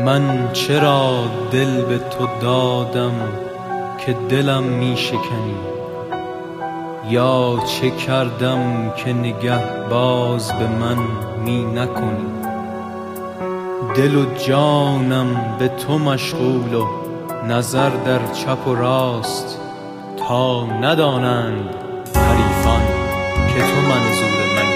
من چرا دل به تو دادم که دلم می شکنی؟ یا چه کردم که نگه باز به من می نکنی؟ دل و جانم به تو مشغول و نظر در چپ و راست، تا ندانند حریفان که تو منظور منی.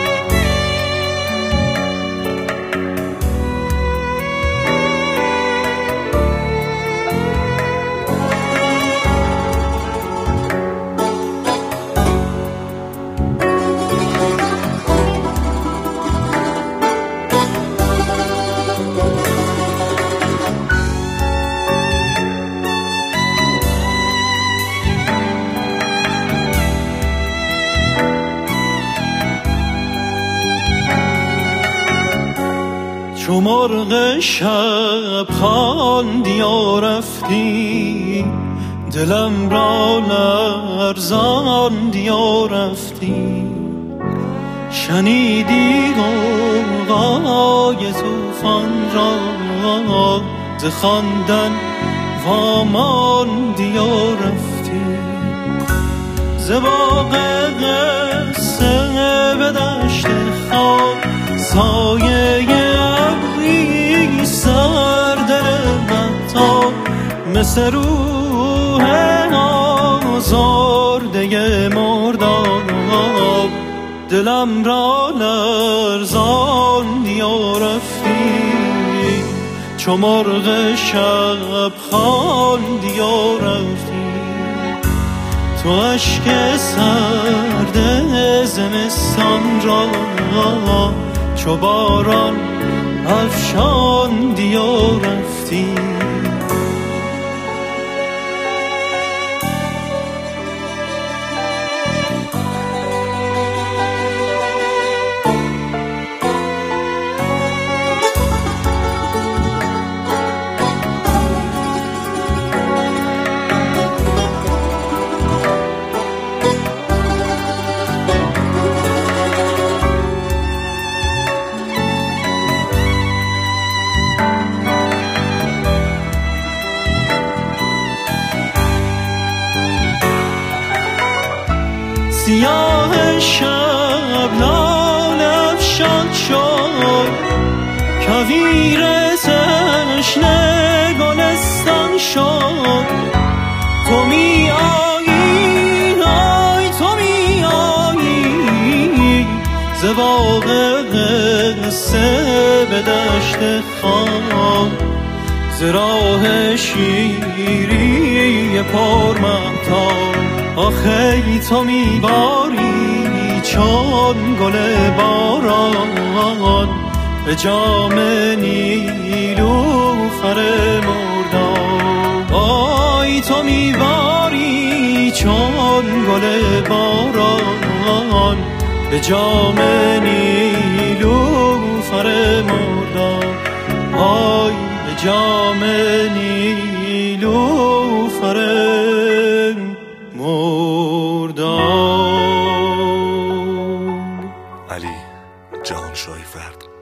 چو مرغ شب خواندی و رفتی، دلم را لرزاندی و رفتی. شنیدی غوغای طوفان را، ز خواندن واماندی و رفتی. ز باغ قصه به دشت خاک، سایه مثل روح آزرده مرداب، دلم را لرزاندی و رفتی. چو مرغ شب خواندی و رفتی. تو اشک سرد زمستان را چو باران افشاندی و رفتی. سیاه شب لاله افشان شد، کویر تشنه گلستان شد. تو می آیی، آی تو می آیی، ز باغ قصه به دشت خام، ز راه شیری پرمهتاب. آخه تو میباری چون گل باران، به جام نیلوفر مرداب. آی تو میباری چون گل باران، به جام نیلوفر مرداب. آی به جام نیلوفر علی جهانشاهی فرد.